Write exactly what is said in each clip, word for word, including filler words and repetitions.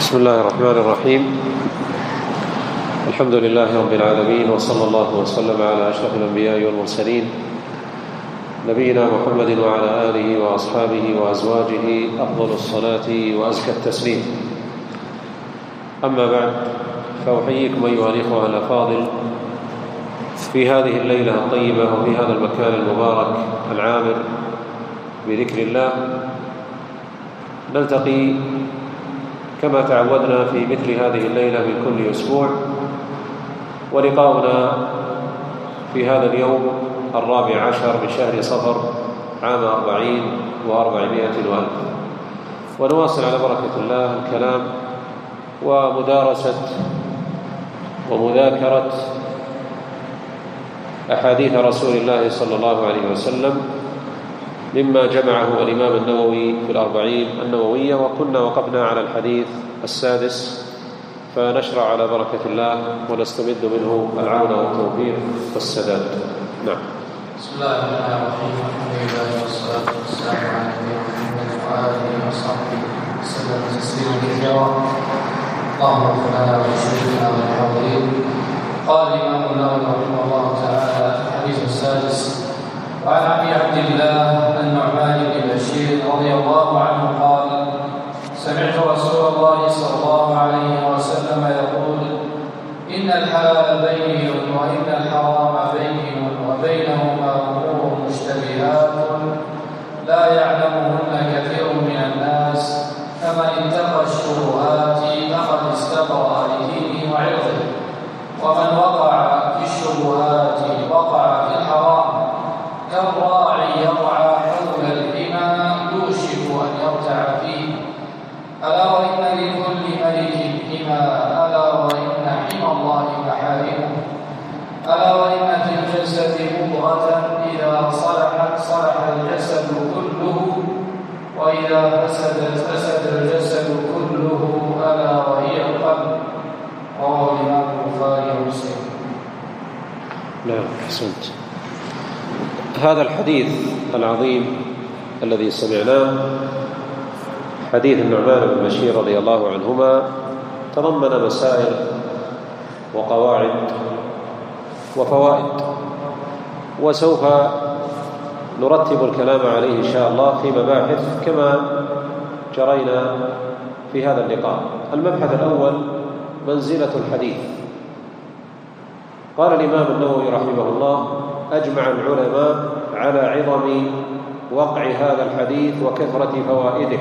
بسم الله الرحمن الرحيم. الحمد لله رب العالمين، وصلى الله وسلم على أشرف الأنبياء والمرسلين نبينا محمد وعلى آله وأصحابه وأزواجه أفضل الصلاة وأزكى التسليم. أما بعد، فأحييكم أيها الإخوة الأفاضل في هذه الليلة الطيبة وفي هذا المكان المبارك العامر بذكر الله. نلتقي كما تعودنا في مثل هذه الليلة من كل أسبوع، ولقاؤنا في هذا اليوم الرابع عشر من شهر صفر عام أربعين وأربعمائة وألف، ونواصل على بركة الله الكلام ومدارسة ومذاكرة أحاديث رسول الله صلى الله عليه وسلم مما جمعه الإمام النووي في الأربعين النووية، وكنا وقفنا على الحديث السادس، فنشرع على بركة الله ونستمد منه العون والتوفيق والسداد. نعم. بسم الله الرحمن الرحيم. الحمد لله والصلاة والسلام على نبينا محمد وآله وصحبه وسلم تسليما كثيرا. اللهم اغفر لنا ولشيخنا وللحاضرين. قال الإمام النووي رحمه الله تعالى: الحديث السادس. وعن أبي عبد الله النعمان بن بشير رضي الله عنه قال: سمعت رسول الله صلى الله عليه وسلم يقول: إن الحلال بين وإن الحرام بين وبينهما أمور مشتبهات لا يعلمهن كثير من الناس، فمن اتقى الشبهات فقد استبرأ لدينه وعرضه، ومن وقع في الشبهات وقع في الحرام كالراعي يرعى حول الحمى يوشك أن يرتع فيه. ألا وإن لكل ملك حمى، ألا وإن حمى الله محارمه. ألا وإن في الجسد مضغة إذا صلحت صلح الجسد كله، وإذا فسدت فسد الجسد كله، ألا وهي القلب. رواه الإمام البخاري ومسلم. نعم، أحسنت. هذا الحديث العظيم الذي سمعناه، حديث النعمان بن بشير رضي الله عنهما، تضمن مسائل وقواعد وفوائد، وسوف نرتب الكلام عليه إن شاء الله في مباحث كما جرينا في هذا اللقاء. المبحث الأول: منزلة الحديث. قال الإمام النووي رحمه الله: أجمع العلماء على عظم وقع هذا الحديث وكثرة فوائده،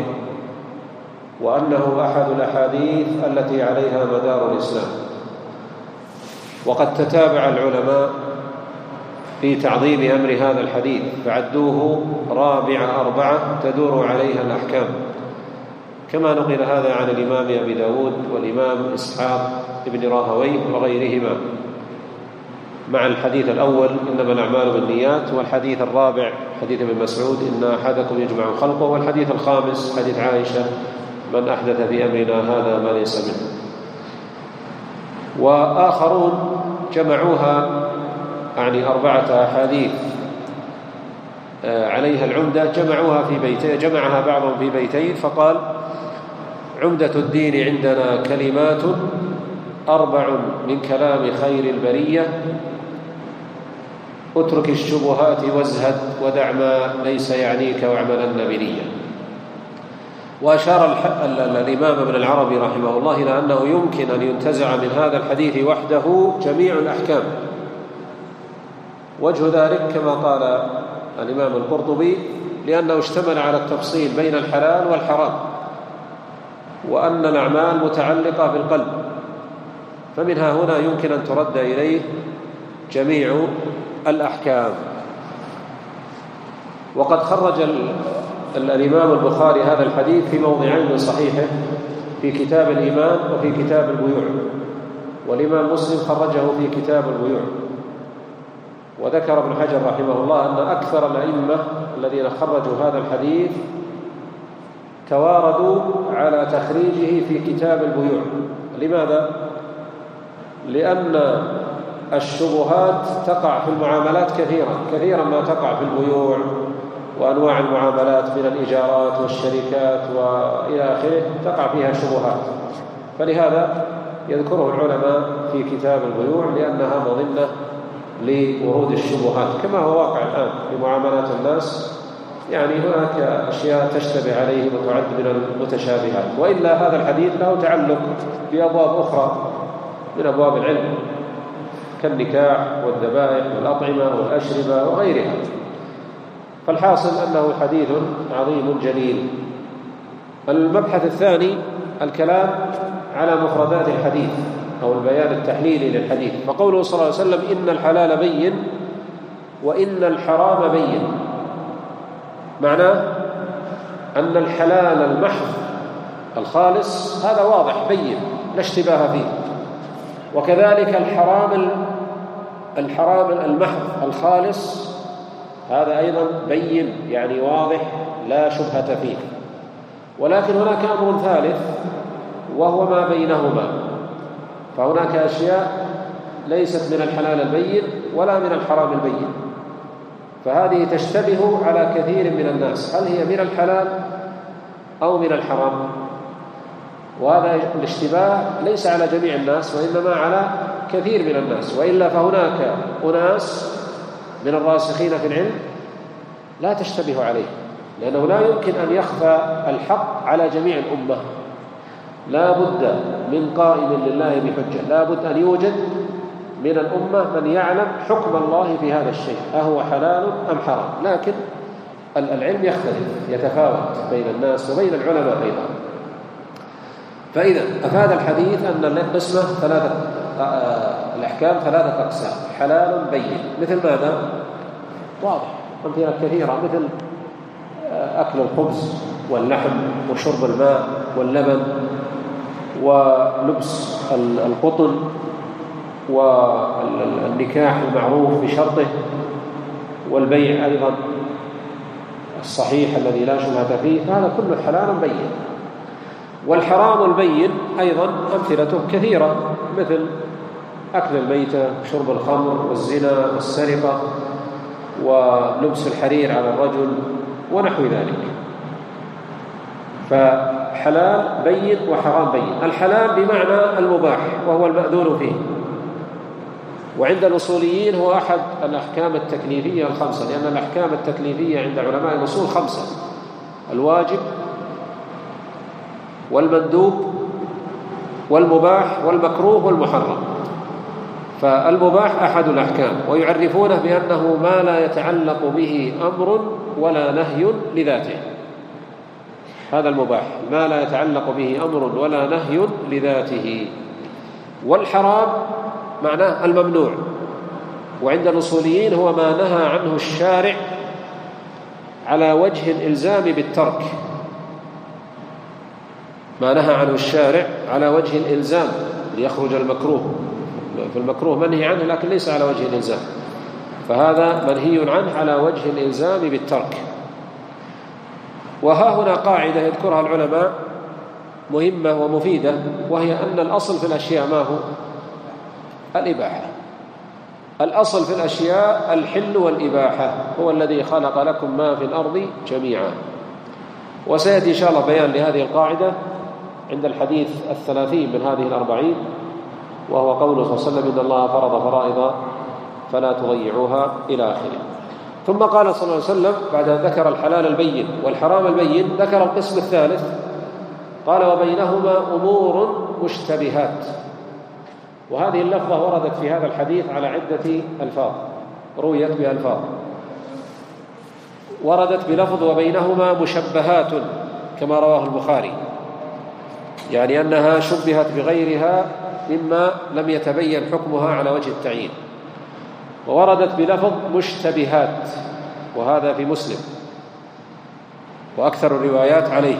وأنه أحد الأحاديث التي عليها مدار الإسلام. وقد تتابع العلماء في تعظيم أمر هذا الحديث، فعدوه رابع أربعة تدور عليها الأحكام، كما نقل هذا عن الإمام أبي داود والإمام إسحاق بن راهويه وغيرهما، مع الحديث الأول إنما الأعمال بالنيات، والحديث الرابع حديث ابن مسعود إن أحدكم يجمع خلقه، والحديث الخامس حديث عائشة من أحدث في أمرنا هذا ما ليس منه. وآخرون جمعوها، يعني أربعة أحاديث عليها العمدة، جمعوها في بيتين، جمعها بعضهم في بيتين، فقال: عمدة الدين عندنا كلمات أربع من كلام خير البرية، اترك الشبهات وازهد ودع ما ليس يعنيك واعملن بنية. وأشار الإمام ابن العربي رحمه الله إلى أنه يمكن أن ينتزع من هذا الحديث وحده جميع الأحكام. وجه ذلك كما قال الإمام القرطبي: لأنه اشتمل على التفصيل بين الحلال والحرام، وأن الأعمال متعلقة بالقلب، فمنها هنا يمكن أن ترد إليه جميع الأحكام. وقد خرج الإمام البخاري هذا الحديث في موضعين من صحيحه، في كتاب الإيمان وفي كتاب البيوع، والإمام مسلم خرجه في كتاب البيوع. وذكر ابن حجر رحمه الله أن أكثر الأئمة الذين خرجوا هذا الحديث تواردوا على تخريجه في كتاب البيوع. لماذا؟ لأن الشبهات تقع في المعاملات كثيرا كثيرا ما تقع في البيوع وأنواع المعاملات من الإيجارات والشركات وإلى آخره، تقع فيها شبهات. فلهذا يذكره العلماء في كتاب البيوع لأنها مظنة لورود الشبهات، كما هو واقع الآن في معاملات الناس. يعني هناك أشياء تشتبه عليه وتعد من المتشابهات، وإلا هذا الحديث له تعلق بأبواب أخرى من أبواب العلم كالنكاح والذبائح والأطعمة والأشربة وغيرها. فالحاصل أنه حديث عظيم جليل. المبحث الثاني الكلام على مفردات الحديث أو البيان التحليلي للحديث. فقوله صلى الله عليه وسلم إن الحلال بين وإن الحرام بين، معناه أن الحلال المحض الخالص هذا واضح بين لا اشتباه فيه، وكذلك الحرام الحرام المحض الخالص هذا أيضا بين يعني واضح لا شبهة فيه. ولكن هناك أمر ثالث وهو ما بينهما، فهناك أشياء ليست من الحلال البين ولا من الحرام البين، فهذه تشتبه على كثير من الناس، هل هي من الحلال أو من الحرام؟ وهذا الاشتباه ليس على جميع الناس وإنما على كثير من الناس، وإلا فهناك أناس من الراسخين في العلم لا تشتبه عليه، لأنه لا يمكن أن يخفى الحق على جميع الأمة، لا بد من قائم لله بحجة، لا بد أن يوجد من الأمة من يعلم حكم الله في هذا الشيء أهو حلال أم حرام. لكن العلم يختلف يتفاوت بين الناس وبين العلماء أيضا. فإذا أفاد الحديث أن القسمة ثلاثة، الأحكام ثلاثة أقسام: حلال بين مثل ماذا؟ واضح، أمثلة كثيرة، مثل أكل الخبز واللحم وشرب الماء واللبن ولبس القطن والنكاح المعروف بشرطه والبيع أيضا الصحيح الذي لا شبهة فيه، فهذا كله حلال بين. والحرام البين أيضا أمثلته كثيرة، مثل أكل الميتة وشرب الخمر والزنا والسرقة ولبس الحرير على الرجل ونحو ذلك. فحلال بين وحرام بين. الحلال بمعنى المباح وهو المأذون فيه، وعند الأصوليين هو أحد الأحكام التكليفية الخمسة، لأن الأحكام التكليفية عند علماء الأصول خمسة: الواجب والمندوب والمباح والمكروه والمحرم. فالمباح أحد الأحكام، ويعرفونه بأنه ما لا يتعلق به أمر ولا نهي لذاته، هذا المباح ما لا يتعلق به أمر ولا نهي لذاته. والحرام معناه الممنوع، وعند الأصوليين هو ما نهى عنه الشارع على وجه الإلزام بالترك، ما نهى عنه الشارع على وجه الإلزام ليخرج المكروه، فالمكروه منهي عنه لكن ليس على وجه الإلزام، فهذا منهي عنه على وجه الإلزام بالترك. وها هنا قاعدة يذكرها العلماء مهمة ومفيدة، وهي أن الأصل في الأشياء ما هو؟ الإباحة. الأصل في الأشياء الحل والإباحة، هو الذي خلق لكم ما في الأرض جميعا. وسيأتي إن شاء الله بيان لهذه القاعدة عند الحديث الثلاثين من هذه الأربعين، وهو قوله صلى الله عليه وسلم: إن الله فرض فرائض فلا تضيعوها إلى آخره. ثم قال صلى الله عليه وسلم بعد أن ذكر الحلال البين والحرام البين ذكر القسم الثالث، قال: وبينهما أمور مشتبهات. وهذه اللفظة وردت في هذا الحديث على عدة ألفاظ، رويت بألفاظ. وردت بلفظ وبينهما مشبهات كما رواه البخاري، يعني أنها شبهت بغيرها مما لم يتبين حكمها على وجه التعيين. ووردت بلفظ مشتبهات، وهذا في مسلم وأكثر الروايات عليه.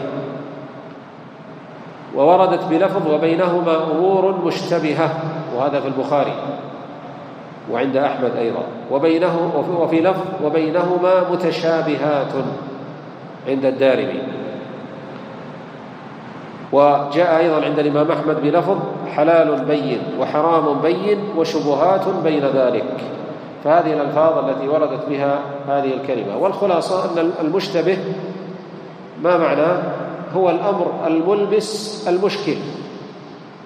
ووردت بلفظ وبينهما أمور مشتبهة، وهذا في البخاري وعند أحمد أيضا. وبينه وفي لفظ وبينهما متشابهات عند الدارمي. وجاء أيضا عند الإمام أحمد بلفظ حلال بين وحرام بين وشبهات بين ذلك. فهذه الألفاظ التي وردت بها هذه الكلمة. والخلاصة أن المشتبه ما معناه؟ هو الأمر الملبس المشكل،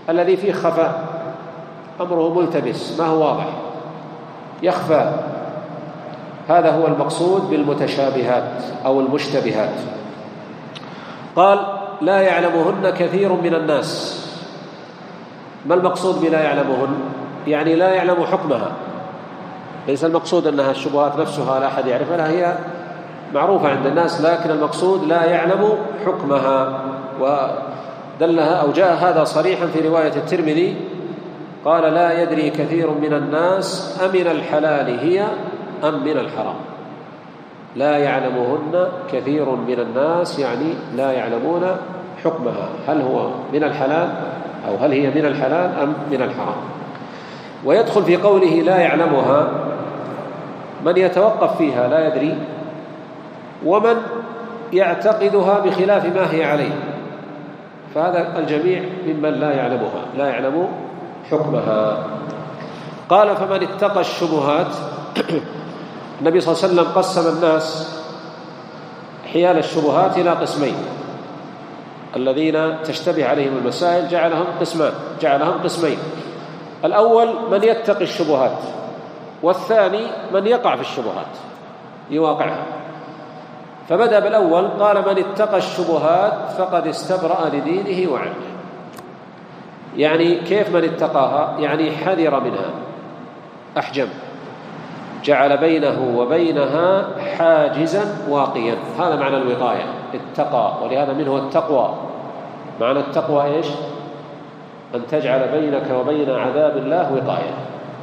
الذي فيه خفاء، أمره ملتبس ما هو واضح، يخفى. هذا هو المقصود بالمتشابهات أو المشتبهات. قال لا يعلمهن كثير من الناس. ما المقصود بلا يعلمهن؟ يعني لا يعلم حكمها، ليس المقصود أنها الشبهات نفسها لا أحد يعرفها، هي معروفة عند الناس، لكن المقصود لا يعلم حكمها. ودلها أو جاء هذا صريحا في رواية الترمذي، قال لا يدري كثير من الناس أمن الحلال هي أم من الحرام. لا يعلمهن كثير من الناس يعني لا يعلمون حكمها، هل هو من الحلال أو هل هي من الحلال أم من الحرام. ويدخل في قوله لا يعلمها من يتوقف فيها لا يدري، ومن يعتقدها بخلاف ما هي عليه، فهذا الجميع ممن لا يعلمها، لا يعلم حكمها. قال فمن اتقى الشبهات. النبي صلى الله عليه وسلم قسم الناس حيال الشبهات إلى قسمين، الذين تشتبه عليهم المسائل جعلهم قسمان جعلهم قسمين الأول من يتقي الشبهات، والثاني من يقع في الشبهات يواقعها. فبدأ بالأول قال من اتقى الشبهات فقد استبرأ لدينه وعرضه. يعني كيف من اتقاها؟ يعني حذر منها، أحجم، جعل بينه وبينها حاجزا واقيا. هذا معنى الوقاية، اتقى، ولهذا منه التقوى. معنى التقوى إيش؟ أن تجعل بينك وبين عذاب الله وقاية.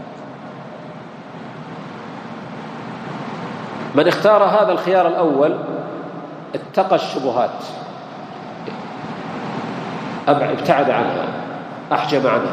من اختار هذا الخيار الأول اتقى الشبهات، ابتعد عنها، أحجم عنها.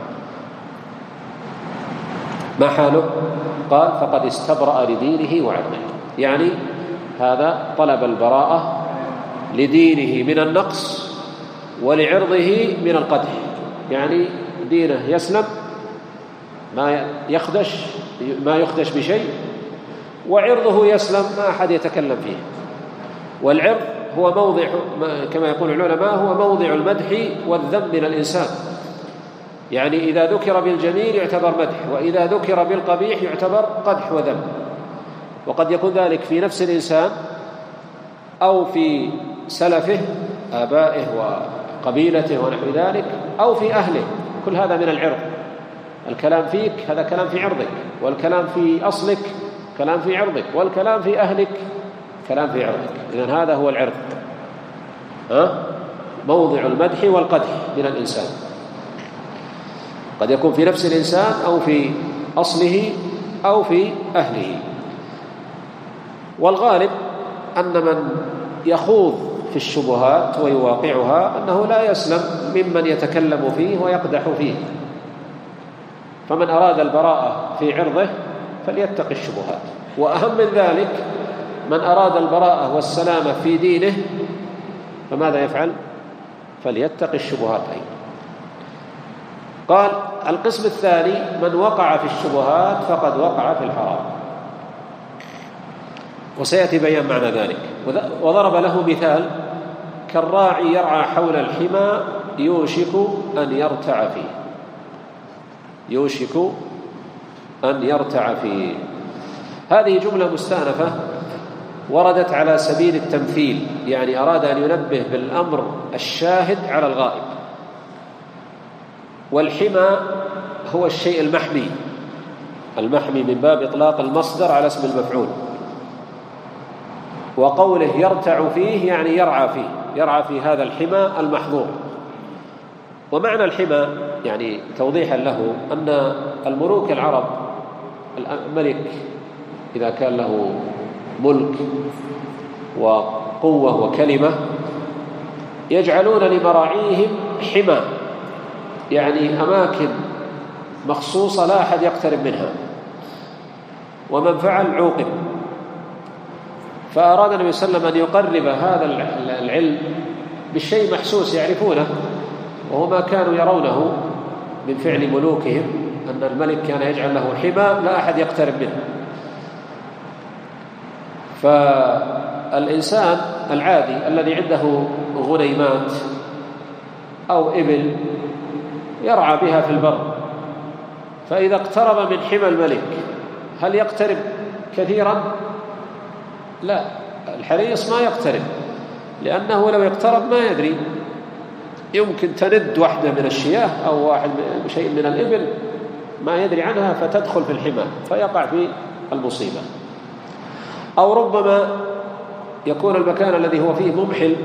ما حاله؟ قال فقد استبرأ لدينه وعرضه، يعني هذا طلب البراءة لدينه من النقص ولعرضه من القدح، يعني دينه يسلم، ما يخدش ما يخدش بشيء، وعرضه يسلم، ما أحد يتكلم فيه. والعرض هو موضع، كما يقول العلماء، هو موضع المدح والذم من الإنسان. يعني إذا ذكر بالجميل يعتبر مدح، وإذا ذكر بالقبيح يعتبر قدح وذم. وقد يكون ذلك في نفس الإنسان أو في سلفه آبائه وقبيلته ونحو ذلك، أو في أهله. كل هذا من العرض. الكلام فيك هذا كلام في عرضك، والكلام في أصلك كلام في عرضك، والكلام في أهلك كلام في عرضك. إذن هذا هو العرض، ها؟ موضع المدح والقدح من الإنسان. قد يكون في نفس الإنسان أو في أصله أو في أهله. والغالب أن من يخوض في الشبهات ويواقعها أنه لا يسلم ممن يتكلم فيه ويقدح فيه. فمن أراد البراءة في عرضه فليتقي الشبهات. وأهم من ذلك من أراد البراءة والسلامة في دينه فماذا يفعل؟ فليتقي الشبهات أيضا. قال القسم الثاني من وقع في الشبهات فقد وقع في الحرام، وسيأتي بيان معنى ذلك. وضرب له مثال كالراعي يرعى حول الحمى يوشك أن يرتع فيه يوشك أن يرتع فيه. هذه جملة مستأنفة وردت على سبيل التمثيل، يعني أراد أن ينبه بالأمر الشاهد على الغائب. والحمى هو الشيء المحمي، المحمي من باب إطلاق المصدر على اسم المفعول. وقوله يرتع فيه يعني يرعى فيه، يرعى في هذا الحمى المحظور. ومعنى الحمى يعني توضيحا له أن الملوك العرب، الملك إذا كان له ملك وقوة وكلمة يجعلون لمراعيهم حمى، يعني أماكن مخصوصة لا أحد يقترب منها، ومن فعل عوقب. فأراد النبي صلى الله عليه وسلم أن يقرب هذا العلم بالشيء محسوس يعرفونه، وهو ما كانوا يرونه من فعل ملوكهم، أن الملك كان يجعل له حمى لا أحد يقترب منه. فالإنسان العادي الذي عنده غنيمات أو إبل يرعى بها في البر، فإذا اقترب من حمى الملك هل يقترب كثيرا؟ لا، الحريص ما يقترب، لأنه لو يقترب ما يدري، يمكن تند واحدة من الشياه أو واحد شيء من الإبل ما يدري عنها فتدخل في الحمى فيقع في المصيبة. أو ربما يكون المكان الذي هو فيه ممحل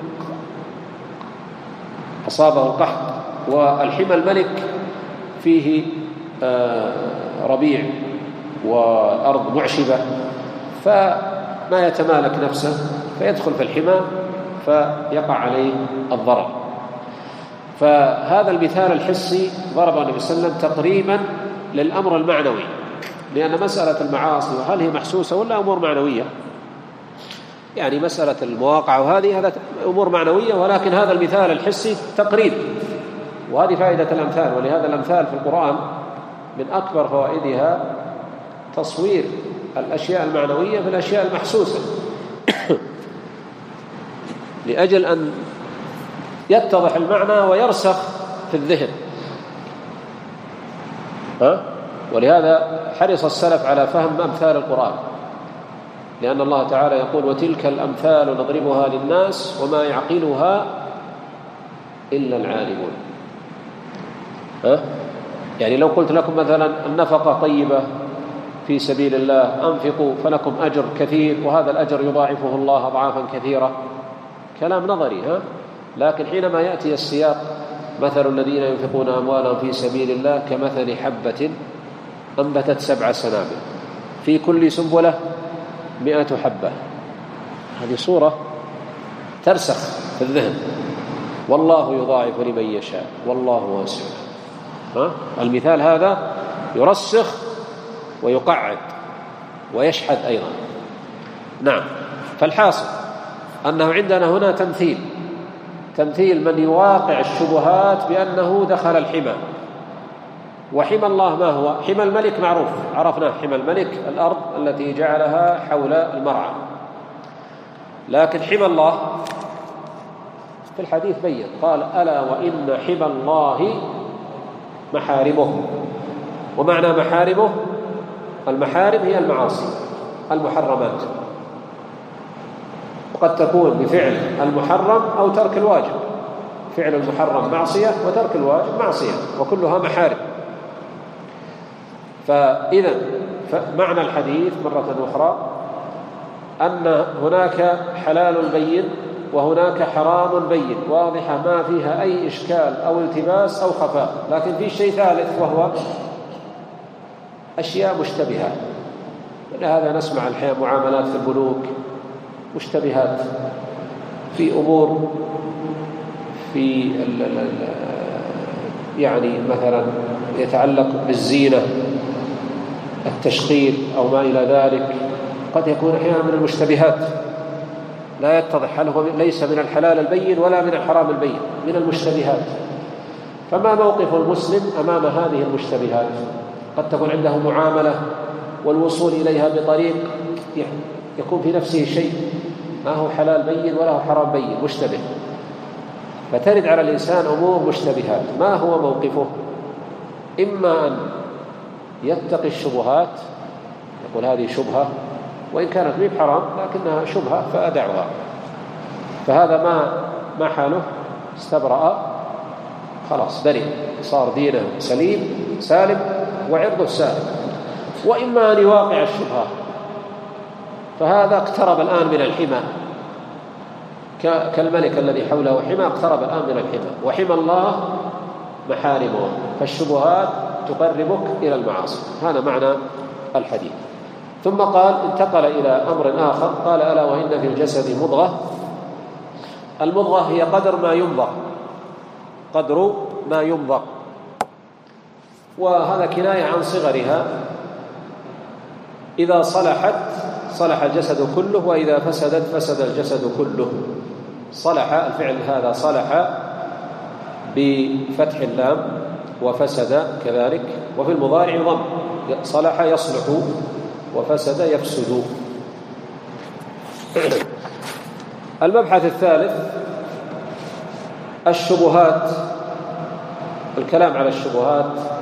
أصابه القحط، والحمى الملك فيه ربيع وأرض معشبة فما يتمالك نفسه فيدخل في الحمى فيقع عليه الضرر. فهذا المثال الحسي ضربه النبي صلى الله عليه وسلم تقريبا للأمر المعنوي، لأن مسألة المعاصي هل هي محسوسة ولا أمور معنوية؟ يعني مسألة المواقع وهذه هذا أمور معنوية، ولكن هذا المثال الحسي تقريب، وهذه فائدة الأمثال. ولهذا الأمثال في القرآن من أكبر فوائدها تصوير الأشياء المعنوية في الأشياء المحسوسة لأجل أن يتضح المعنى ويرسخ في الذهن. ها؟ ولهذا حرص السلف على فهم أمثال القرآن، لأن الله تعالى يقول وتلك الأمثال نضربها للناس وما يعقلها إلا العالمون. ها؟ يعني لو قلت لكم مثلا النفقة طيبة في سبيل الله أنفقوا فلكم أجر كثير وهذا الأجر يضاعفه الله أضعافا كثيرة، كلام نظري. ها؟ لكن حينما يأتي السياق مثل الذين ينفقون أموالهم في سبيل الله كمثل حبة أنبتت سبع سنابل في كل سنبلة مئة حبة، هذه صورة ترسخ في الذهن. والله يضاعف لمن يشاء والله واسع. ها؟ المثال هذا يرسخ ويقعد ويشحذ أيضا. نعم. فالحاصل أنه عندنا هنا تمثيل تمثيل من يواقع الشبهات بأنه دخل الحمى. وحمى الله ما هو؟ حمى الملك معروف، عرفنا حمى الملك الأرض التي جعلها حول المرعى، لكن حمى الله في الحديث بين قال ألا وإن حمى الله محارمه. ومعنى محارمه المحارم هي المعاصي المحرمات، وقد تكون بفعل المحرم أو ترك الواجب. فعل المحرم معصية وترك الواجب معصية وكلها محارم. فإذا معنى الحديث مرة أخرى أن هناك حلال بين وهناك حرام بين واضحة ما فيها أي إشكال أو التباس أو خفاء، لكن في شيء ثالث وهو أشياء مشتبهات. ولهذا نسمع الحين معاملات في البنوك مشتبهات، في أمور في ال ال يعني مثلا يتعلق بالزينة التشغيل أو ما إلى ذلك، قد يكون أحيانا من المشتبهات لا يتضح هل هو ليس من الحلال البين ولا من الحرام البين، من المشتبهات. فما موقف المسلم أمام هذه المشتبهات؟ قد تكون عنده معاملة والوصول إليها بطريق يكون في نفسه شيء ما هو حلال بين ولا هو حرام بين، مشتبه، فترد على الإنسان أمور مشتبهات. ما هو موقفه؟ إما أن يتقي الشبهات يقول هذه شبهة وإن كانت مي بحرام لكنها شبهة فأدعها، فهذا ما ما حاله؟ استبرأ، خلاص برئ، صار دينه سليم سالم وعرضه سالم. وإما أن يواقع الشبهة، فهذا اقترب الآن من الحمى كالملك الذي حوله حمى، اقترب الآن من الحمى. وحمى الله محارمه، فالشبهات تقربك إلى المعاصي. هذا معنى الحديث. ثم قال انتقل إلى أمر آخر، قال ألا وإن في الجسد مضغة. المضغة هي قدر ما يمضغ، قدر ما يمضغ، وهذا كناية عن صغرها. إذا صلحت صلح الجسد كله وإذا فسدت فسد الجسد كله. صلح الفعل هذا صلح بفتح اللام، وفسد كذلك، وفي المضارع ضم، صلح يصلح وفسد يفسد. المبحث الثالث الشبهات الكلام على الشبهات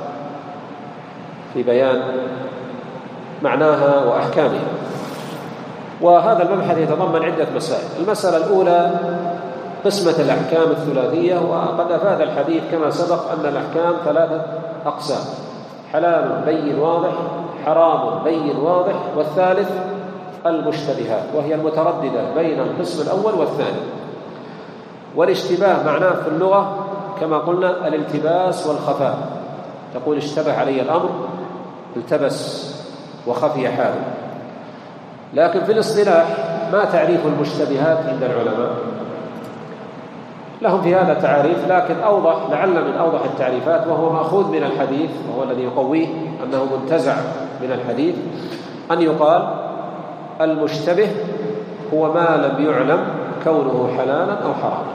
في بيان معناها وأحكامها. وهذا المبحث يتضمن عدة مسائل. المسألة الأولى قسمة الأحكام الثلاثية، وقد أفاد الحديث كما سبق أن الأحكام ثلاثة أقسام: حلال بين واضح، حرام بين واضح، والثالث المشتبهات، وهي المترددة بين القسم الأول والثاني. والاشتباه معناه في اللغة كما قلنا الالتباس والخفاء، تقول اشتبه علي الأمر، التبس وخفي حاله. لكن في الاصطلاح ما تعريف المشتبهات عند العلماء؟ لهم في هذا تعريف، لكن أوضح لعل من أوضح التعريفات، وهو مأخوذ من الحديث، وهو الذي يقويه أنه منتزع من الحديث، أن يقال المشتبه هو ما لم يعلم كونه حلالا أو حراما.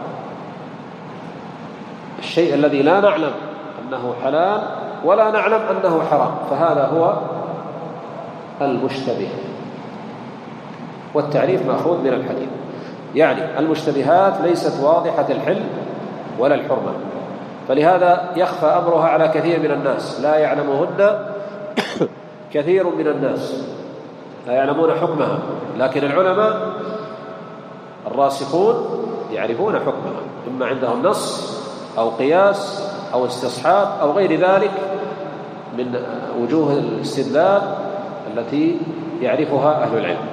الشيء الذي لا نعلم أنه حلال ولا نعلم أنه حرام، فهذا هو المشتبه. والتعريف مأخوذ من الحديث، يعني المشتبهات ليست واضحة الحل ولا الحرمة، فلهذا يخفى أمرها على كثير من الناس، لا يعلمهن كثير من الناس، لا يعلمون حكمها، لكن العلماء الراسخون يعرفون حكمها، إما عندهم نص أو قياس أو استصحاب أو غير ذلك من وجوه الاستدلال التي يعرفها أهل العلم.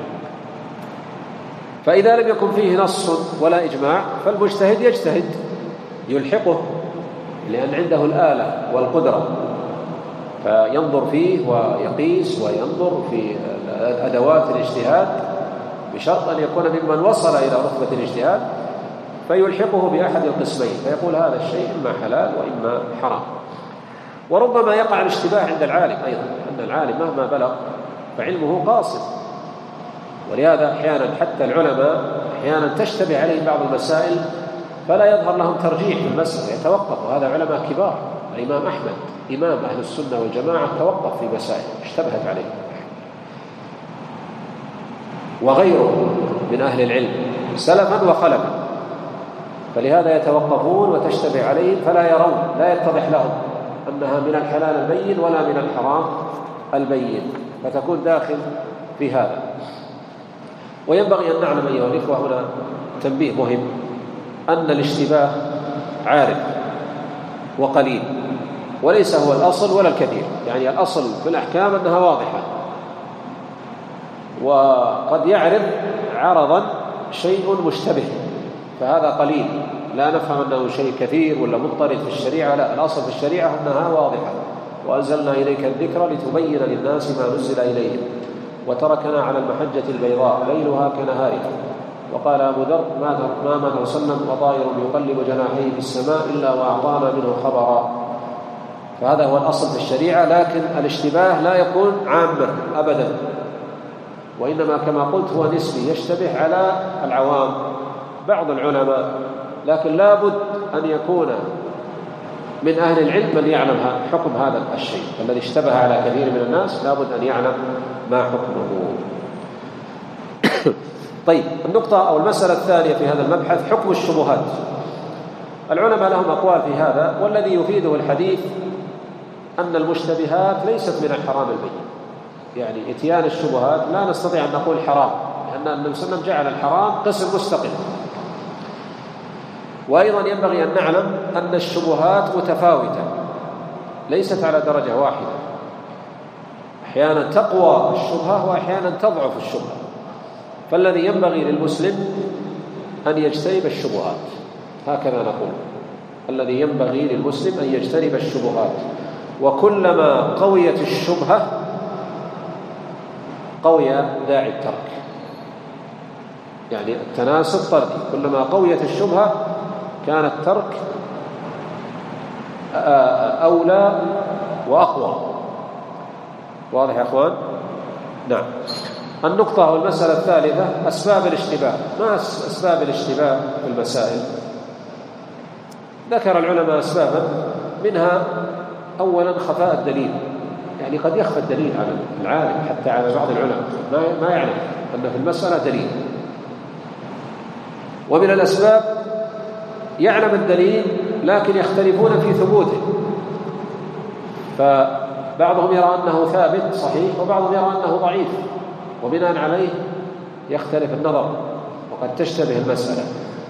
فإذا لم يكن فيه نص ولا إجماع فالمجتهد يجتهد يلحقه، لأن عنده الآلة والقدرة، فينظر فيه ويقيس وينظر في أدوات الاجتهاد، بشرط أن يكون ممن وصل إلى رتبة الاجتهاد، فيلحقه بأحد القسمين، فيقول هذا الشيء إما حلال وإما حرام. وربما يقع الاشتباه عند العالم أيضا، أن العالم مهما بلغ فعلمه قاصر، ولهذا أحيانا حتى العلماء أحيانا تشتبه عليهم بعض المسائل فلا يظهر لهم ترجيح في المسألة، يتوقف. وهذا علماء كبار، الإمام أحمد إمام أهل السنة والجماعة توقف في مسائل اشتبهت عليه، وغيره من أهل العلم سلفا وخلفا، فلهذا يتوقفون وتشتبه عليهم فلا يرون، لا يتضح لهم أنها من الحلال البين ولا من الحرام البين، فتكون داخل في هذا. وينبغي أن نعلم أيها الإخوة هنا تنبيه مهم، أن الاشتباه عارف وقليل، وليس هو الأصل ولا الكثير. يعني الأصل في الأحكام أنها واضحة، وقد يعرض عرضا شيء مشتبه فهذا قليل، لا نفهم أنه شيء كثير ولا مضطرد في الشريعة، لا، الأصل في الشريعة أنها واضحة. وأنزلنا إليك الذكر لتبين للناس ما نزل إليهم وتركنا على المحجة البيضاء ليلها كنهارها. وقال أبو ذر ما مات وسلم وطائر يقلب جناحيه في السماء إلا وأعطانا منه خبرا. فهذا هو الأصل في الشريعة، لكن الاشتباه لا يكون عاما أبدا، وإنما كما قلت هو نسبي، يشتبه على العوام بعض العلماء، لكن لا بد أن يكون من أهل العلم من يعلم حكم هذا الشيء الذي اشتبه على كثير من الناس، لا بد أن يعلم ما حكمه. طيب، النقطة أو المسألة الثانية في هذا المبحث حكم الشبهات. العلماء لهم أقوال في هذا، والذي يفيده الحديث أن المشتبهات ليست من الحرام البين، يعني اتيان الشبهات لا نستطيع أن نقول حرام، لأن النبي صلى الله عليه وسلم جعل الحرام قسم مستقل. وأيضا ينبغي أن نعلم أن الشبهات متفاوتة ليست على درجة واحدة، أحيانا تقوى الشبهة وأحيانا تضعف الشبهة، فالذي ينبغي للمسلم أن يجتنب الشبهات، هكذا نقول، الذي ينبغي للمسلم أن يجتنب الشبهات، وكلما قويت الشبهة قوي داعي الترك، يعني التناسب طردي، كلما قويت الشبهة كان الترك أولى وأقوى. واضح يا أخوان؟ نعم. النقطة والمسألة الثالثة أسباب الاشتباه. ما أسباب الاشتباه في المسائل؟ ذكر العلماء أسبابا، منها أولا خفاء الدليل، يعني قد يخفى الدليل على العالم حتى على بعض العلماء ما يعلم أن في المسألة دليل. ومن الأسباب يعلم الدليل لكن يختلفون في ثبوته، فبعضهم يرى أنه ثابت صحيح، وبعضهم يرى أنه ضعيف، وبناء عليه يختلف النظر وقد تشتبه المسألة.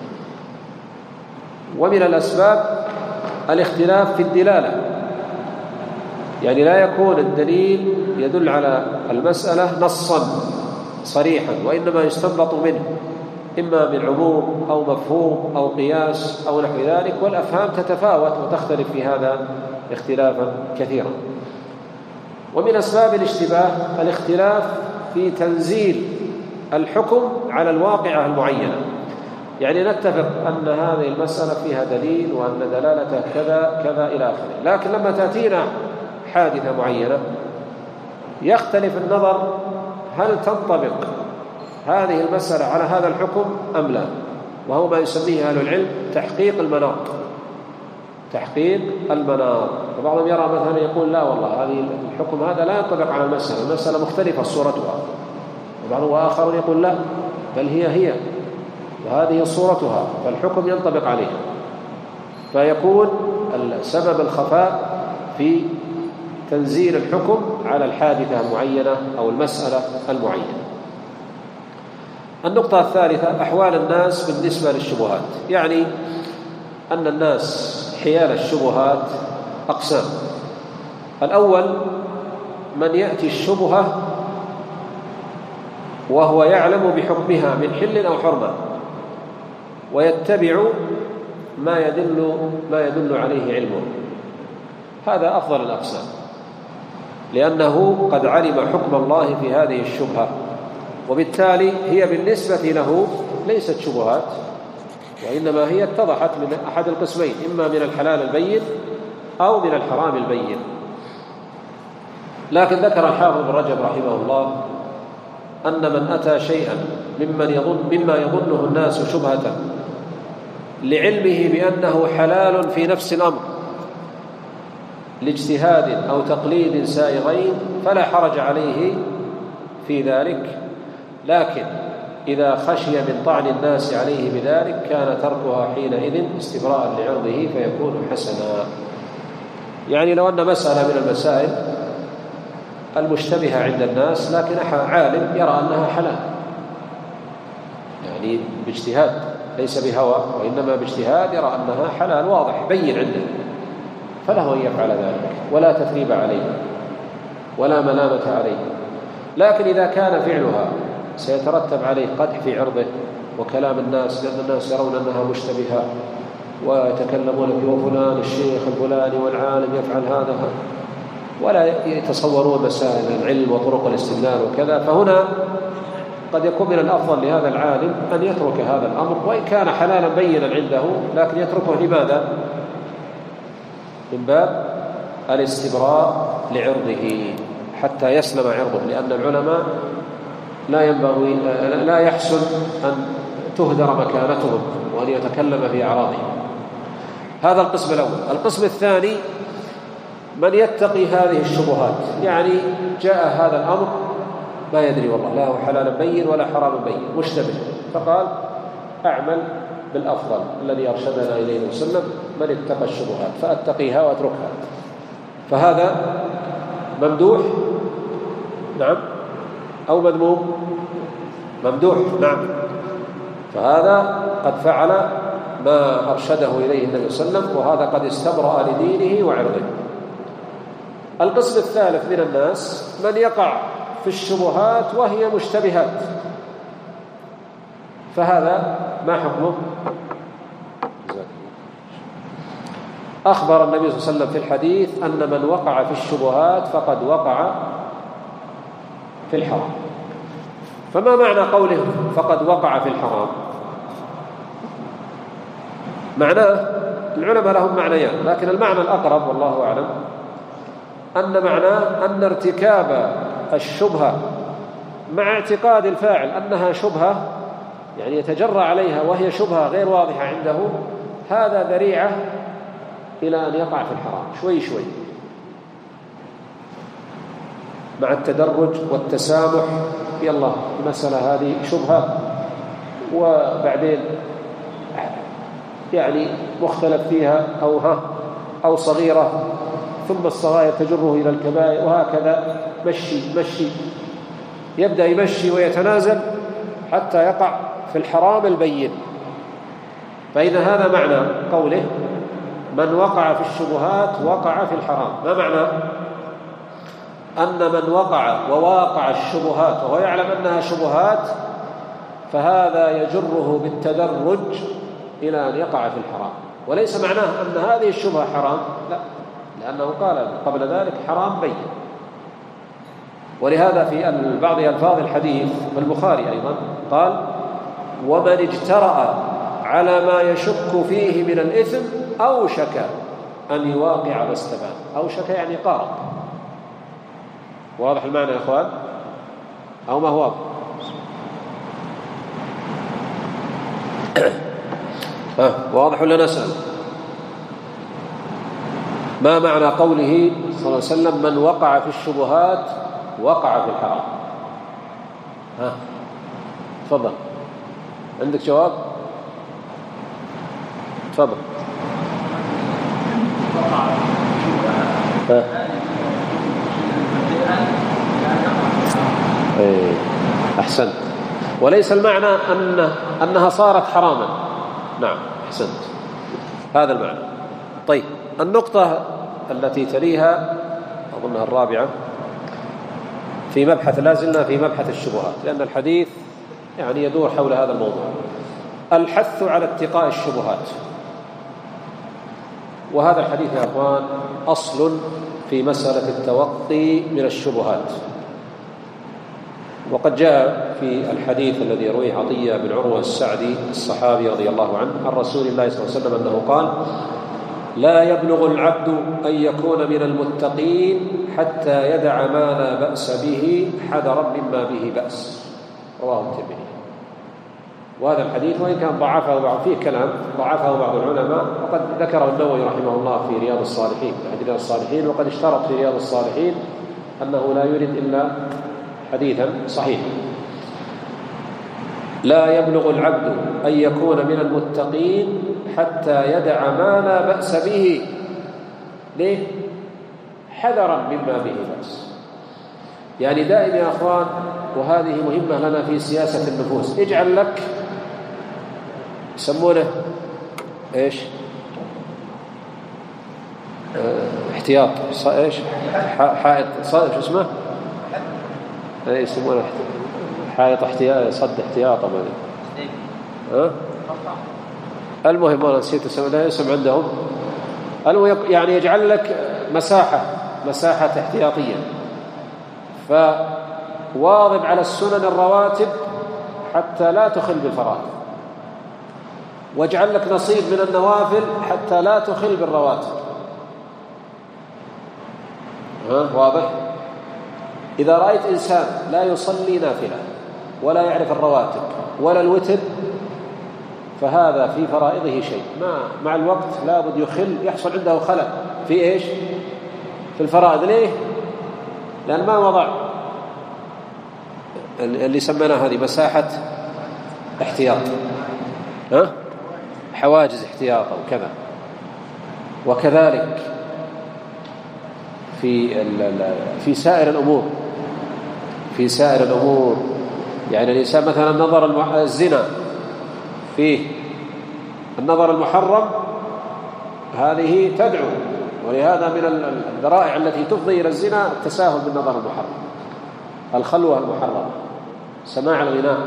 ومن الأسباب الاختلاف في الدلالة، يعني لا يكون الدليل يدل على المسألة نصا صريحا، وإنما يستنبط منه إما من عموم أو مفهوم أو قياس أو نحو ذلك، والأفهام تتفاوت وتختلف في هذا اختلافا كثيرا. ومن أسباب الاشتباه الاختلاف في تنزيل الحكم على الواقعة المعينة، يعني نتفق أن هذه المسألة فيها دليل وأن دلالته كذا كذا إلى آخره، لكن لما تأتينا حادثة معينة يختلف النظر هل تنطبق هذه المسألة على هذا الحكم أم لا، وهو ما يسميه أهل العلم تحقيق المناط. تحقيق المناط، وبعضهم يرى مثلا يقول لا والله هذه الحكم هذا لا ينطبق على المسألة، المسألة مختلفة صورتها، وبعضهم آخر يقول لا بل هي هي وهذه صورتها فالحكم ينطبق عليها، فيكون سبب الخفاء في تنزيل الحكم على الحادثة المعينة أو المسألة المعينة. النقطة الثالثة أحوال الناس بالنسبة للشبهات، يعني أن الناس حيال الشبهات أقسام. الأول من يأتي الشبهة وهو يعلم بحكمها من حل أو حرمة ويتبع ما يدل ما يدل عليه علمه، هذا أفضل الأقسام، لأنه قد علم حكم الله في هذه الشبهة، وبالتالي هي بالنسبة له ليست شبهات، وإنما هي اتضحت من أحد القسمين، إما من الحلال البين أو من الحرام البين. لكن ذكر الحافظ بن رجب رحمه الله أن من أتى شيئا ممن يظن مما يظنه الناس شبهة لعلمه بأنه حلال في نفس الأمر لاجتهاد أو تقليد سائغين فلا حرج عليه في ذلك، لكن إذا خشي من طعن الناس عليه بذلك كان تركها حينئذ استبراء لعرضه فيكون حسنا. يعني لو أن مسألة من المسائل المشتبهة عند الناس لكن عالم يرى أنها حلال، يعني باجتهاد ليس بهوى وإنما باجتهاد يرى أنها حلال واضح بين عنده، فله أن يفعل ذلك ولا تثريب عليه ولا ملامة عليه. لكن إذا كان فعلها سيترتب عليه قدح في عرضه وكلام الناس، لأن الناس يرون أنها مشتبهة ويتكلمون في فلان الشيخ الفلاني والعالم يفعل هذا، ولا يتصورون مسائل العلم وطرق الاستدلال وكذا، فهنا قد يكون من الأفضل لهذا العالم أن يترك هذا الأمر وإن كان حلالا بينا عنده، لكن يتركه لماذا؟ من باب الاستبراء لعرضه حتى يسلم عرضه، لأن العلماء لا ينبغي لا يحسن أن تهدر مكانتهم وأن يتكلم في أعراضهم. هذا القسم الأول. القسم الثاني من يتقي هذه الشبهات، يعني جاء هذا الأمر ما يدري والله لا هو حلال بين ولا حرام بين مشتبه، فقال أعمل بالأفضل الذي أرشدنا إليه وسلم من اتقى الشبهات فأتقيها وأتركها، فهذا ممدوح نعم أو مذموم؟ ممدوح نعم، فهذا قد فعل ما أرشده إليه النبي صلى الله عليه وسلم، وهذا قد استبرأ لدينه وعرضه. القسم الثالث من الناس من يقع في الشبهات وهي مشتبهات، فهذا ما حكمه؟ أخبر النبي صلى الله عليه وسلم في الحديث أن من وقع في الشبهات فقد وقع في الحرام. فما معنى قوله فقد وقع في الحرام؟ معناه العلماء لهم معنيان، لكن المعنى الأقرب والله أعلم أن معناه أن ارتكاب الشبهة مع اعتقاد الفاعل أنها شبهة، يعني يتجرى عليها وهي شبهة غير واضحة عنده، هذا ذريعة إلى أن يقع في الحرام شوي شوي مع التدرج والتسامح. يلا المسألة هذه شبهة وبعدين يعني مختلف فيها أو ها أو صغيرة ثم الصغائر تجره إلى الكبائر، وهكذا مشي مشي يبدأ يمشي ويتنازل حتى يقع في الحرام البين. فإذا هذا معنى قوله من وقع في الشبهات وقع في الحرام. ما معنى أن من وقع وواقع الشبهات وهو يعلم أنها شبهات فهذا يجره بالتدرج إلى أن يقع في الحرام، وليس معناه أن هذه الشبهة حرام، لا، لأنه قال قبل ذلك حرام بين. ولهذا في بعض ألفاظ الحديث في البخاري أيضا قال ومن اجترأ على ما يشك فيه من الإثم أوشك أن يواقع ما استبان. أوشك يعني قارب. واضح المعنى يا أخوان أو ما هو واضح؟ ها واضح ولا نسأل؟ ما معنى قوله صلى الله عليه وسلم من وقع في الشبهات وقع في الحرام؟ ها تفضل، عندك جواب؟ تفضل. ها ايه احسنت. وليس المعنى ان انها صارت حراما. نعم احسنت، هذا المعنى. طيب النقطة التي تليها أظنها الرابعة في مبحث، لا زلنا في مبحث الشبهات لأن الحديث يعني يدور حول هذا الموضوع، الحث على اتقاء الشبهات. وهذا الحديث يا أخوان أصل في مسألة التوقي من الشبهات. وقد جاء في الحديث الذي يرويه عطية بن عروة السعدي الصحابي رضي الله عنه عن رسول الله صلى الله عليه وسلم أنه قال لا يبلغ العبد أن يكون من المتقين حتى يدع ما لا بأس به حذرا مما به بأس. رواه الترمذي. وهذا الحديث وإن كان ضعفه بعض فيه كلام ضعفه بعض العلماء، وقد ذكره النووي رحمه الله في رياض الصالحين في رياض الصالحين وقد اشترط في رياض الصالحين أنه لا يريد إلا حديثا صحيحا. لا يبلغ العبد أن يكون من المتقين حتى يدع ما لا بأس به. ليه؟ حذرا مما به بأس. يعني دائما يا أخوان، وهذه مهمة لنا في سياسة النفوس، اجعل لك يسمونه ايش اه احتياط ايش حائط صد شو اسمه ايه يسمونه حائط احتياط صد احتياط ما ها المهم انا نسيت اسمه، لا اسم عندهم. يعني يجعل لك مساحة مساحة احتياطية، فواظب على السنن الرواتب حتى لا تخل بالفرائض، واجعل لك نصيب من النوافل حتى لا تخل بالرواتب. ها واضح؟ إذا رأيت إنسان لا يصلي نافلة ولا يعرف الرواتب ولا الوتر فهذا في فرائضه شيء، ما مع الوقت لابد يخل يحصل عنده خلل في إيش؟ في الفرائض. ليه؟ لأن ما وضع اللي سمينا هذه مساحة احتياط، ها؟ حواجز احتياط أو كذا. وكذلك في في سائر الأمور في سائر الأمور يعني الإنسان مثلا نظر الزنا فيه النظر المحرم هذه تدعو، ولهذا من الذرائع التي تفضي إلى الزنا التساهل بالنظر المحرم، الخلوة المحرمة، سماع الغناء.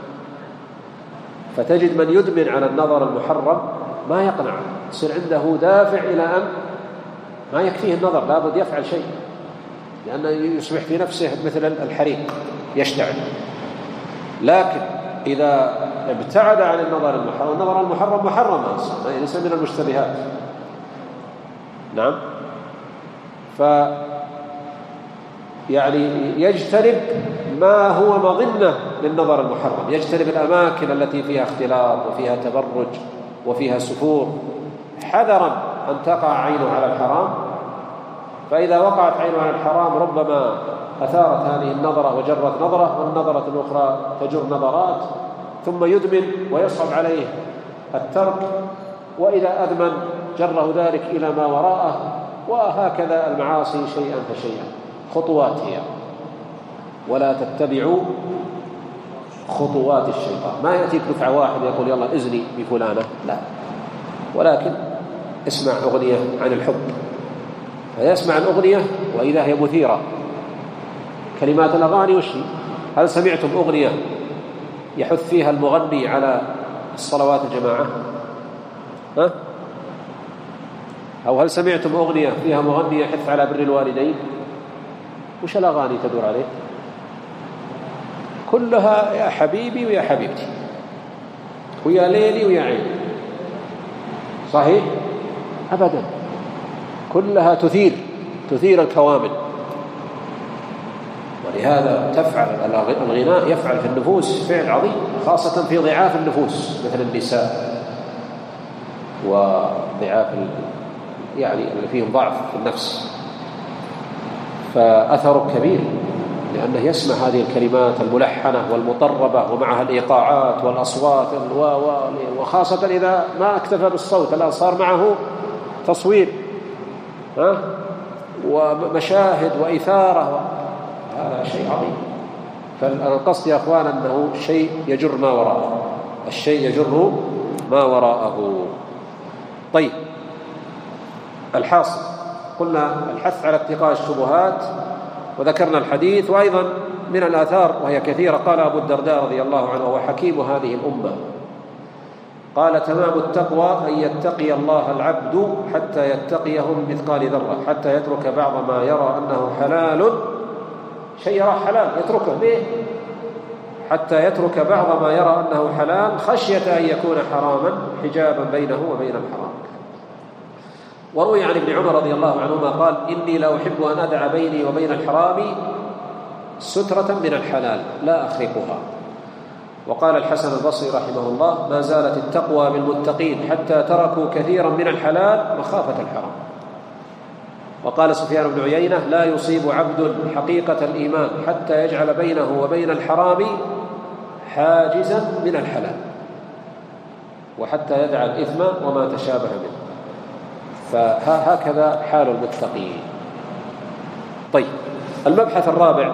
فتجد من يدمن على النظر المحرم ما يقنع، يصير عنده دافع إلى أن ما يكفيه النظر، لابد يفعل شيء، لأنه يصبح في نفسه مثل الحريق يشتعل. لكن إذا ابتعد عن النظر المحرم، النظر المحرم محرم أصلا ليس من المشتبهات. نعم. ف يعني يجتنب ما هو مظنة للنظر المحرم، يجتنب الأماكن التي فيها اختلاط وفيها تبرج وفيها سفور، حذرا أن تقع عينه على الحرام. فإذا وقعت عينه على الحرام ربما أثارت هذه النظرة وجرت نظرة، والنظرة الأخرى تجر نظرات، ثم يدمن ويصعب عليه الترك، وإذا أدمن جره ذلك إلى ما وراءه وهكذا المعاصي شيئا فشيئا، خطوات هي، ولا تتبعوا خطوات الشيطان. ما يأتيك دفعة واحد يقول يلا إذني بفلانة، لا، ولكن اسمع أغنية عن الحب فيسمع الأغنية وإذا هي مثيرة. كلمات الأغاني وش هي؟ هل سمعتم أغنية يحث فيها المغني على الصلوات الجماعة؟ ها؟ أو هل سمعتم أغنية فيها مغني يحث على بر الوالدين؟ وش الأغاني تدور عليه؟ كلها يا حبيبي ويا حبيبتي ويا ليلي ويا عيني. صحيح؟ أبدا، كلها تثير تثير الكوامن. ولهذا تفعل الغناء يفعل في النفوس فعل عظيم، خاصة في ضعاف النفوس مثل النساء وضعاف يعني اللي فيهم ضعف في النفس، فأثر كبير لأنه يسمع هذه الكلمات الملحنة والمطربة ومعها الإيقاعات والأصوات وخاصة إذا ما اكتفى بالصوت، الآن صار معه تصوير ها ومشاهد وإثارة، هذا شيء عظيم. فالقصد يا أخوان أنه شيء يجر ما وراءه، الشيء يجر ما وراءه. طيب، الحاصل قلنا الحث على اتقاء الشبهات، وذكرنا الحديث، وأيضا من الآثار وهي كثيرة. قال أبو الدرداء رضي الله عنه وهو حكيم هذه الأمة، قال تمام التقوى أن يتقي الله العبد حتى يتقيه من مثقال ذرة، حتى يترك بعض ما يرى أنه حلال، شيء يرى حلال يتركه ليه؟ حتى يترك بعض ما يرى أنه حلال خشية أن يكون حراما حجابا بينه وبين الحرام. وروي عن ابن عمر رضي الله عنهما قال إني لا أحب أن أدع بيني وبين الحرام سترة من الحلال لا أخرقها. وقال الحسن البصري رحمه الله ما زالت التقوى بالمتقين حتى تركوا كثيرا من الحلال مخافة الحرام. وقال سفيان بن عيينة لا يصيب عبد حقيقة الإيمان حتى يجعل بينه وبين الحرام حاجزا من الحلال، وحتى يدع الإثم وما تشابه منه. فهكذا حال المتقين. طيب، المبحث الرابع،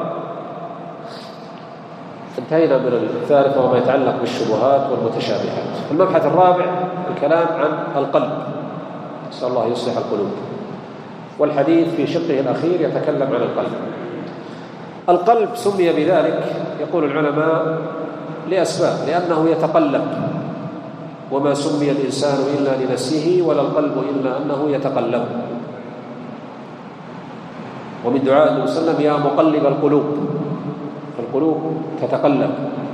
انتهينا من الثالث وما يتعلق بالشبهات والمتشابهات. المبحث الرابع الكلام عن القلب، نسأل الله يصلح القلوب، والحديث في شقه الأخير يتكلم عن القلب. القلب سمي بذلك يقول العلماء لأسباب، لأنه يتقلب، وما سمي الإنسان إلا لنفسه ولا القلب إلا أنه يتقلب. ومن دعاء النبي صلى الله عليه وسلم يا مقلب القلوب، فالقلوب تتقلب.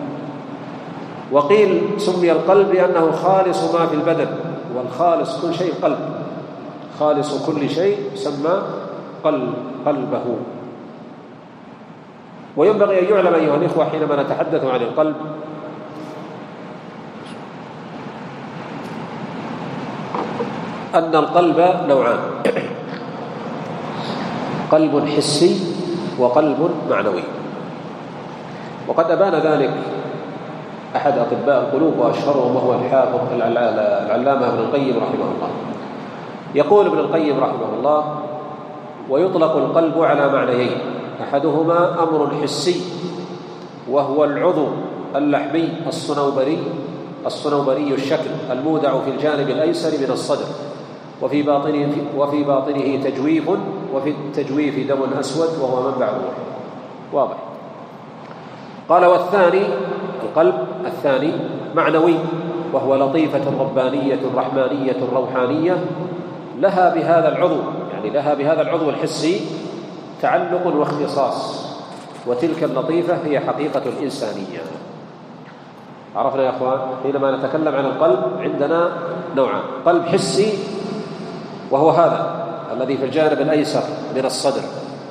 وقيل سمي القلب لأنه خالص ما في البدن، والخالص كل شيء قلب، خالص كل شيء سمى قلب قلبه. وينبغي أن يعلم أيها الإخوة حينما نتحدث عن القلب أن القلب نوعان، قلب حسي وقلب معنوي. وقد أبان ذلك أحد أطباء القلوب وأشهرهم وهو الحافظ العلامة ابن القيم رحمه الله. يقول ابن القيم رحمه الله ويطلق القلب على معنيين، أحدهما أمر حسي وهو العضو اللحمي الصنوبري الصنوبري الشكل المودع في الجانب الأيسر من الصدر، وفي باطنه وفي باطنه تجويف، وفي التجويف دم أسود وهو منبع الروح. واضح. قال والثاني القلب الثاني معنوي، وهو لطيفة ربانية رحمانية روحانية لها بهذا العضو، يعني لها بهذا العضو الحسي تعلق واختصاص، وتلك اللطيفة هي حقيقة الإنسانية. عرفنا يا أخوان؟ حينما نتكلم عن القلب عندنا نوعان، قلب حسي وهو هذا الذي في الجانب الأيسر من الصدر،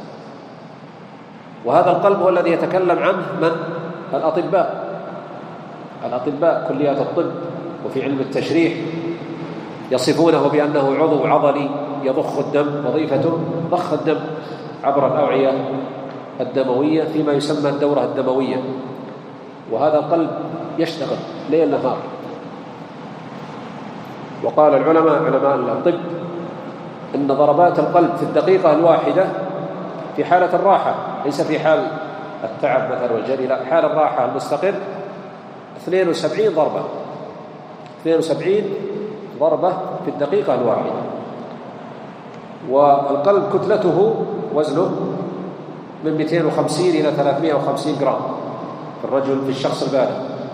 وهذا القلب هو الذي يتكلم عنه من؟ الأطباء الأطباء كليات الطب وفي علم التشريح يصفونه بأنه عضو عضلي يضخ الدم، وظيفته ضخ الدم عبر الأوعية الدموية فيما يسمى الدورة الدموية. وهذا القلب يشتغل ليل نهار. وقال العلماء علماء الطب إن ضربات القلب في الدقيقة الواحدة في حالة الراحة، ليس في حال التعب مثلا والجري، لا، حال الراحة المستقر اثنين وسبعين ضربة، اثنين وسبعين ضربة في الدقيقة الواحدة. والقلب كتلته وزنه من مئتين وخمسين إلى ثلاثمئة وخمسين جرام في الرجل، في الشخص البالغ،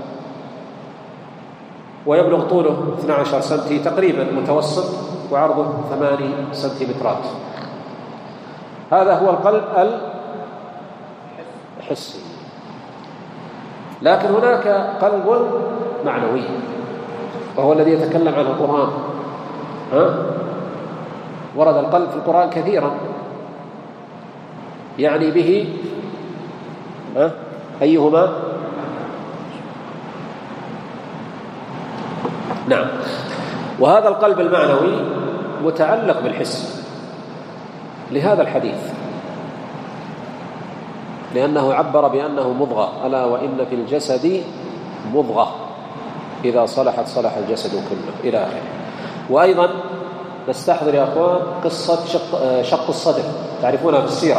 ويبلغ طوله اثني عشر سنتي تقريبا متوسط، وعرضه ثمانية سنتيمترات. هذا هو القلب الحسي. لكن هناك قلب معنوي، وهو الذي يتكلم عنه القرآن. ها؟ ورد القلب في القرآن كثيرا، يعني به ها؟ أيهما؟ نعم. وهذا القلب المعنوي متعلق بالحس لهذا الحديث، لأنه عبر بأنه مضغة، ألا وإن في الجسد مضغة إذا صلحت صلح الجسد كله إلى آخره. وأيضا نستحضر يا أخوان قصة شق, شق الصدر، تعرفونها في السيرة،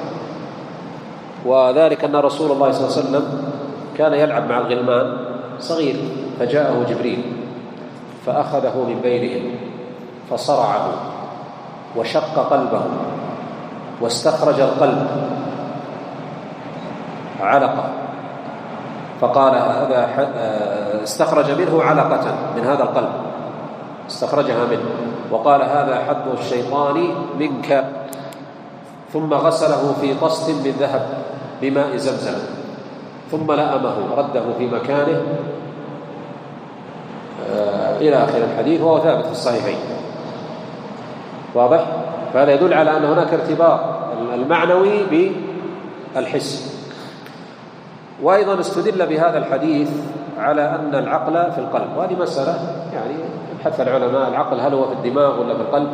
وذلك أن رسول الله صلى الله عليه وسلم كان يلعب مع الغلمان صغير، فجاءه جبريل فأخذه من بينهم فصرعه وشق قلبه واستخرج القلب علقة، فقال هذا استخرج منه علقة من هذا القلب، استخرجها منه، وقال هذا حظ الشيطان منك، ثم غسله في طست من ذهب بماء زمزم، ثم لأمه رده في مكانه إلى آخر الحديث، وهو ثابت في الصحيحين. واضح؟ فهذا يدل على أن هناك ارتباط المعنوي بالحس. وأيضا استدل بهذا الحديث على أن العقل في القلب، وهذه مسألة يعني يبحث العلماء، العقل هل هو في الدماغ ولا في القلب؟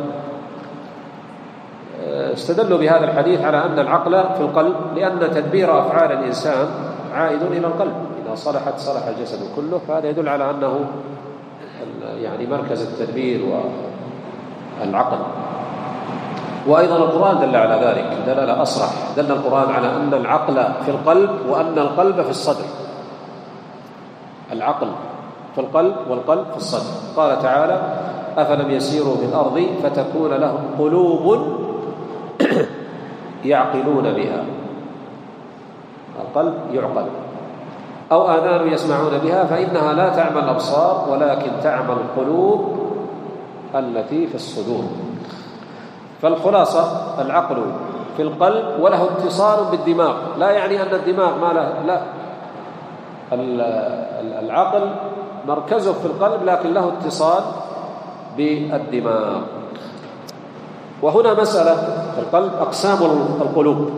استدلوا بهذا الحديث على أن العقل في القلب، لأن تدبير أفعال الإنسان عائد إلى القلب، إذا صلحت صلح الجسد كله، فهذا يدل على أنه يعني مركز التدبير والعقل. وأيضا القرآن دل على ذلك دلالة أصرح، دل القرآن على أن العقل في القلب وأن القلب في الصدر، العقل في القلب والقلب في الصدر. قال تعالى أفلم يسيروا في الأرض فتكون لهم قلوب يعقلون بها، القلب يعقل، أو آذان يسمعون بها فإنها لا تعمى الأبصار ولكن تعمى القلوب التي في الصدور. فالخلاصة العقل في القلب وله اتصال بالدماغ، لا يعني أن الدماغ ما له، لا، العقل مركزه في القلب لكن له اتصال بالدماغ. وهنا مسألة في القلب أقسام القلوب،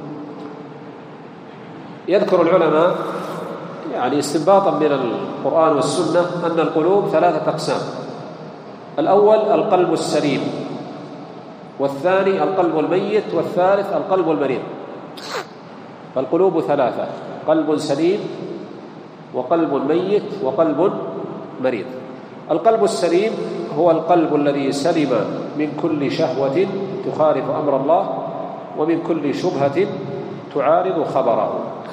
يذكر العلماء يعني استنباطا من القرآن والسنة أن القلوب ثلاثة أقسام: الأول القلب السليم، والثاني القلب الميت، والثالث القلب المريض. فالقلوب ثلاثة: قلب سليم وقلب ميت وقلب مريض. القلب السليم هو القلب الذي سلم من كل شهوة تخالف أمر الله ومن كل شبهة تعارض خبره.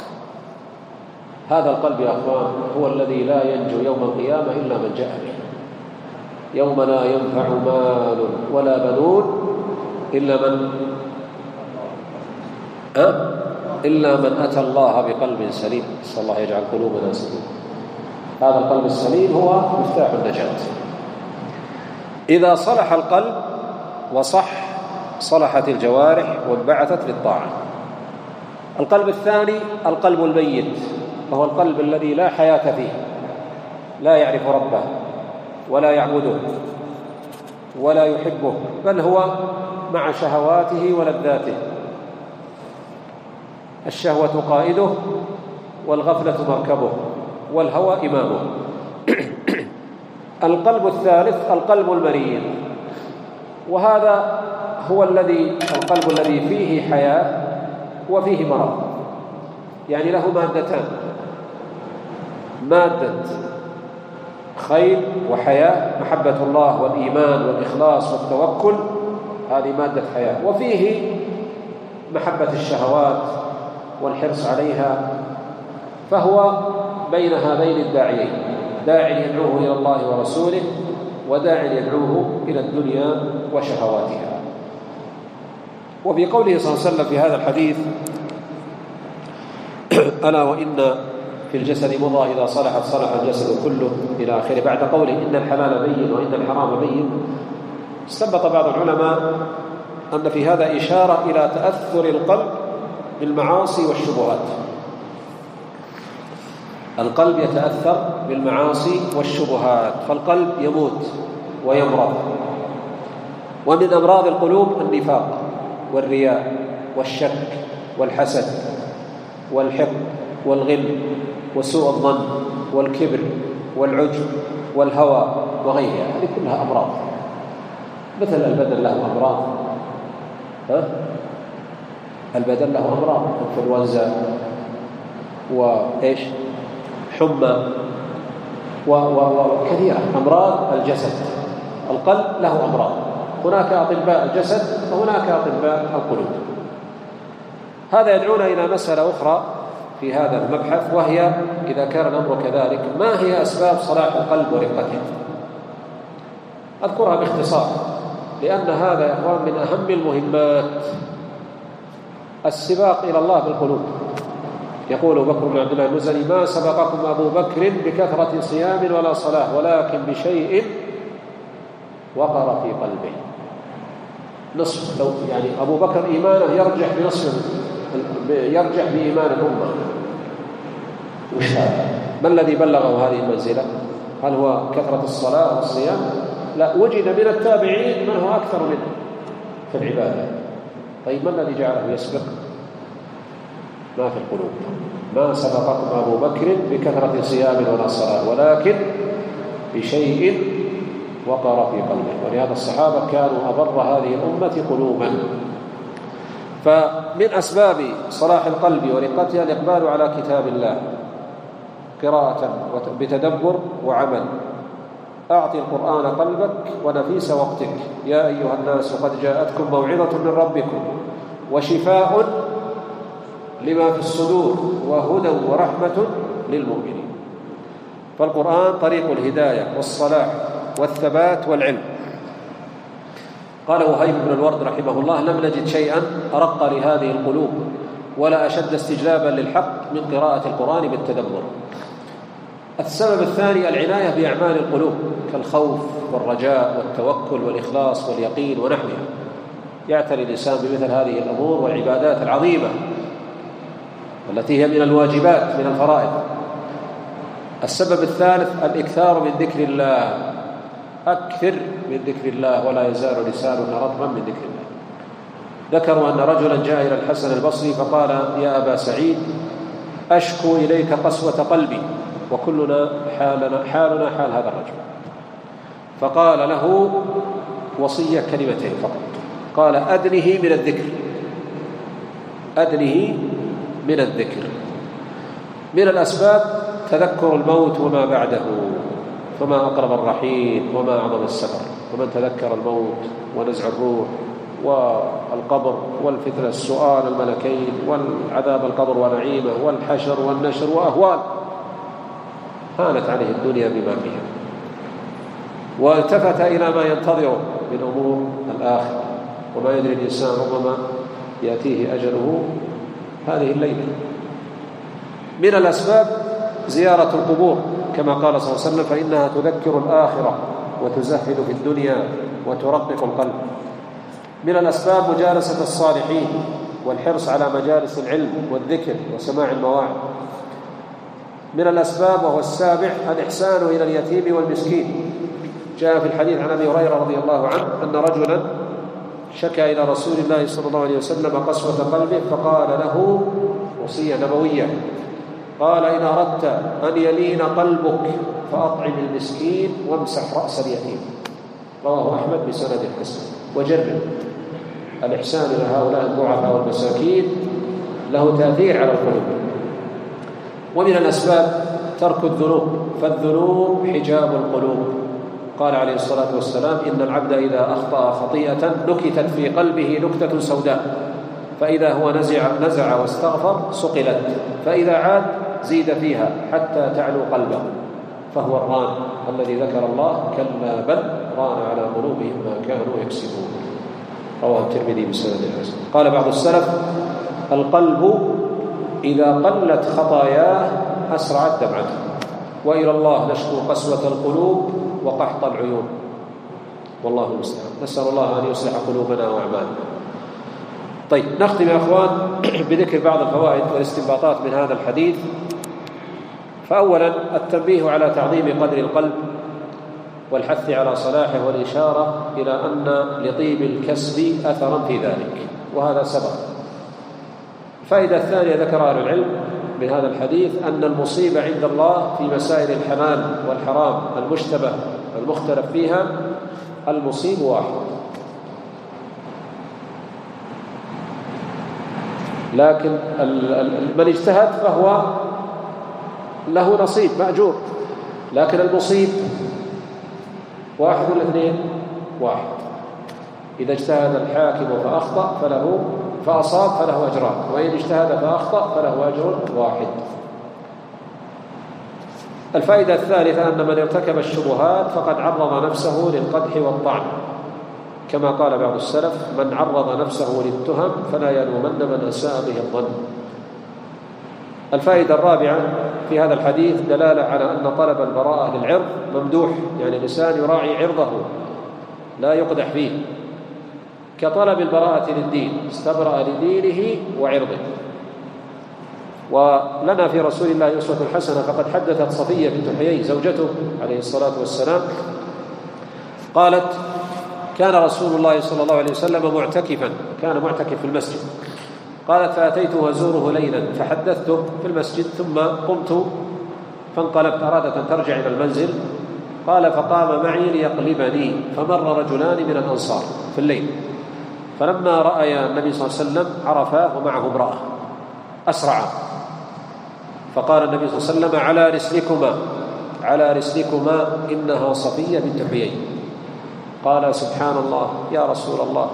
هذا القلب يا أخوان هو الذي لا ينجو يوم القيامة إلا من جاء به، يوم لا ينفع مال ولا بنون إلا من أه؟ إلا من أتى الله بقلب سليم. نسأل الله يجعل قلوبنا سليمة. هذا القلب السليم هو مفتاح النجاة. إذا صلح القلب وصح صلحت الجوارح وانبعثت للطاعة. القلب الثاني القلب الميت، وهو القلب الذي لا حياة فيه، لا يعرف ربه ولا يعبده ولا يحبه، بل هو مع شهواته ولذاته، الشهوة قائده والغفلة مركبه والهوى إمامه. القلب الثالث القلب المريض، وهذا هو الذي القلب الذي فيه حياة وفيه مرض، يعني له مادتان: مادة خير وحياة، محبة الله والإيمان والإخلاص والتوكل، هذه مادة حياة. وفيه محبة الشهوات والحرص عليها، فهو بين هذين الداعيين، داع يدعوه إلى الله ورسوله، وداع يدعوه إلى الدنيا وشهواتها. وفي قوله صلى الله عليه وسلم في هذا الحديث: ألا وإن في الجسد مضغة إذا صلحت صلح الجسد كله إلى آخره، بعد قوله إن الحلال بين وإن الحرام بين، استنبط بعض العلماء أن في هذا إشارة إلى تأثر القلب بالمعاصي والشبهات. القلب يتأثر بالمعاصي والشبهات، فالقلب يموت ويمرض. ومن أمراض القلوب النفاق والرياء والشك والحسد والحقد والغل وسوء الظن والكبر والعجب والهوى وغيرها، هذه كلها أمراض. مثل البدن له أمراض، ها؟ البدن له أمراض، انفلونزا وإيش حمى وكثيرة أمراض الجسد. القلب له أمراض، هناك أطباء الجسد وهناك أطباء القلوب. هذا يدعونا إلى مسألة أخرى في هذا المبحث، وهي إذا كان الأمر كذلك ما هي أسباب صلاح القلب ورقته؟ أذكرها باختصار، لأن هذا يا أخوان من أهم المهمات، السباق إلى الله بالقلوب. يقول بكر بن عبد الله المزني: ما سبقكم أبو بكر بكثرة صيام ولا صلاة، ولكن بشيء وقر في قلبه. نصف، لو يعني أبو بكر إيمانه يرجح بنصف، يرجح بإيمان الأمة. وش هذا؟ ما الذي بلغه هذه المنزلة؟ هل هو كثرة الصلاة والصيام؟ لا، وجد من التابعين من هو أكثر منه في العبادة. طيب ما الذي جعله يسبق؟ ما في القلوب. ما سبقكم أبو بكر بكثرة صيام ولا صلاة، ولكن بشيء وقر في قلبه. ولهذا الصحابة كانوا أبر هذه الأمة قلوبا. فمن أسباب صلاح القلب ورقتها الإقبال على كتاب الله قراءة بتدبر وعمل. أعطي القرآن قلبك ونفيس وقتك. يا أيها الناس قد جاءتكم موعظة من ربكم وشفاء لما في الصدور وهدى ورحمة للمؤمنين. فالقرآن طريق الهداية والصلاح والثبات والعلم. قال وهيب بن الورد رحمه الله: لم نجد شيئا أرق لهذه القلوب ولا أشد استجلابا للحق من قراءة القرآن بالتدبر. السبب الثاني العناية بأعمال القلوب كالخوف والرجاء والتوكل والإخلاص واليقين ونحوها. يعتني الإنسان بمثل هذه الأمور والعبادات العظيمة التي هي من الواجبات من الفرائض. السبب الثالث الإكثار من ذكر الله. أكثر من ذكر الله ولا يزال لسانك رطبا من ذكر الله. ذكروا أن رجلا جاء إلى الحسن البصري فقال: يا أبا سعيد، أشكو إليك قسوة قلبي وكلنا حالنا, حالنا حال هذا الرجل. فقال له وصية كلمتين فقط، قال: أدنه من الذكر، أدنه من الذكر. من الأسباب تذكر الموت وما بعده، فما أقرب الرحيل وما أعظم السفر. ومن تذكر الموت ونزع الروح والقبر والفتنة السؤال الملكين والعذاب القبر ونعيمه والحشر والنشر وأهوال، هانت عليه الدنيا بما فيها، والتفت إلى ما ينتظره من أمور الآخرة. وما يدري الإنسان ربما يأتيه أجله هذه الليلة. من الأسباب زيارة القبور كما قال صلى الله عليه وسلم: فإنها تذكر الآخرة وتزهد في الدنيا وترقق القلب. من الأسباب مجالسة الصالحين والحرص على مجالس العلم والذكر وسماع المواعظ. من الأسباب وهو السابع الإحسان إلى اليتيم والمسكين. جاء في الحديث عن أبي هريرة رضي الله عنه أن رجلا شكى إلى رسول الله صلى الله عليه وسلم قسوة قلبه، فقال له وصية نبوية، قال: إن أردت أن يلين قلبك فأطعم المسكين وامسح رأس اليتيم. رواه أحمد بسند حسن. وجرب الإحسان إلى هؤلاء الضعفاء والمساكين له تأثير على القلوب. ومن الأسباب ترك الذنوب، فالذنوب حجاب القلوب. قال عليه الصلاة والسلام: إن العبد إذا أخطأ خطيئة نكتت في قلبه نكتة سوداء، فإذا هو نزع, نزع واستغفر صقلت، فإذا عاد زيد فيها حتى تعلو قلبه، فهو الران الذي ذكر الله: كلا بل ران على قلوبهم ما كانوا يكسبون. رواه الترمذي بسند حسن. قال بعض السلف: القلب إذا قلت خطاياه أسرعت دمعته، وإلى الله نشكو قسوة القلوب وقحط العيون، والله المستعان. نسأل الله أن يصلح قلوبنا وأعمالنا. طيب، نختم يا أخوان بذكر بعض الفوائد والاستنباطات من هذا الحديث. فأولا التنبيه على تعظيم قدر القلب والحث على صلاحه، والإشارة إلى أن لطيب الكسب أثرا في ذلك، وهذا سبق. الفائدة الثانية ذكر أهل العلم من هذا الحديث أن المصيبة عند الله في مسائل الحلال والحرام المشتبه المختلف فيها المصيب واحد، لكن من اجتهد فهو له نصيب مأجور، لكن المصيب واحد ولا اثنين؟ واحد. إذا اجتهد الحاكم فأخطأ فله فأصاب فله أجران، وإن اجتهد فأخطأ فله أجر واحد. الفائدة الثالثة أن من ارتكب الشبهات فقد عرض نفسه للقدح والطعن، كما قال بعض السلف: من عرض نفسه للتهم فلا يلومن من أساء به الظن. الفائدة الرابعة في هذا الحديث دلالة على أن طلب البراءة للعرض ممدوح، يعني الإنسان يراعي عرضه لا يقدح فيه، كطلب البراءة للدين، استبرأ لدينه وعرضه. ولنا في رسول الله أسوة حسنة، فقد حدثت صفية بنت حيي زوجته عليه الصلاة والسلام قالت: كان رسول الله صلى الله عليه وسلم معتكفا، كان معتكف في المسجد. قالت: فأتيته أزوره ليلا فحدثته في المسجد، ثم قمت فانقلبت، أرادت أن ترجع إلى المنزل. قال: فقام معي ليقلبني، فمر رجلان من الأنصار في الليل، فلما رأى النبي صلى الله عليه وسلم عرفاه ومعه امرأة أسرع، فقال النبي صلى الله عليه وسلم: على رسلكما على رسلكما إنها صفية بنت حيي. قال: سبحان الله يا رسول الله،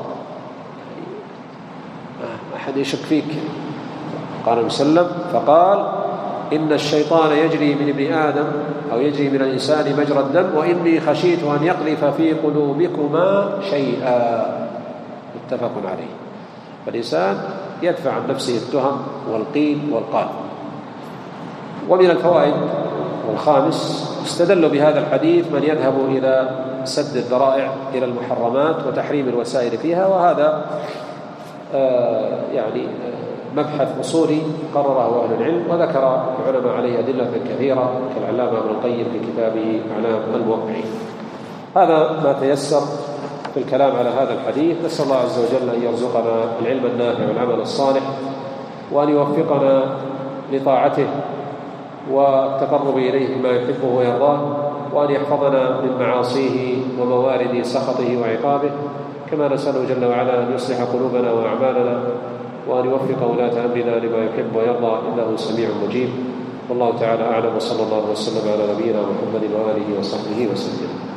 أحد يشك فيك؟ قال النبي صلى الله عليه وسلم، فقال: إن الشيطان يجري من ابن آدم أو يجري من الإنسان مجرى الدم، وإني خشيت أن يقذف في قلوبكما شيئا. متفق عليه. فالإنسان يدفع عن نفسه التهم والقيل والقال. ومن الفوائد والخامس: استدلوا بهذا الحديث من يذهب إلى سد الذرائع إلى المحرمات وتحريم الوسائل فيها، وهذا آه يعني مبحث أصولي قرره أهل العلم، وذكر العلماء عليه أدلة كثيرة كالعلامة ابن القيم في كتابه أعلام الموقعين. هذا ما تيسر في الكلام على هذا الحديث. نسأل الله عز وجل أن يرزقنا العلم النافع والعمل الصالح، وأن يوفقنا لطاعته والتقرب إليه بما يحبه ويرضاه، وأن يحفظنا من معاصيه وموارد سخطه وعقابه، كما نسأله جل وعلا أن يصلح قلوبنا وأعمالنا، وأن يوفق ولاة أمرنا لما يحب ويرضى، إنه سميع مجيب. والله تعالى أعلم، وصلى الله وسلم على نبينا محمد وآله وصحبه وسلم.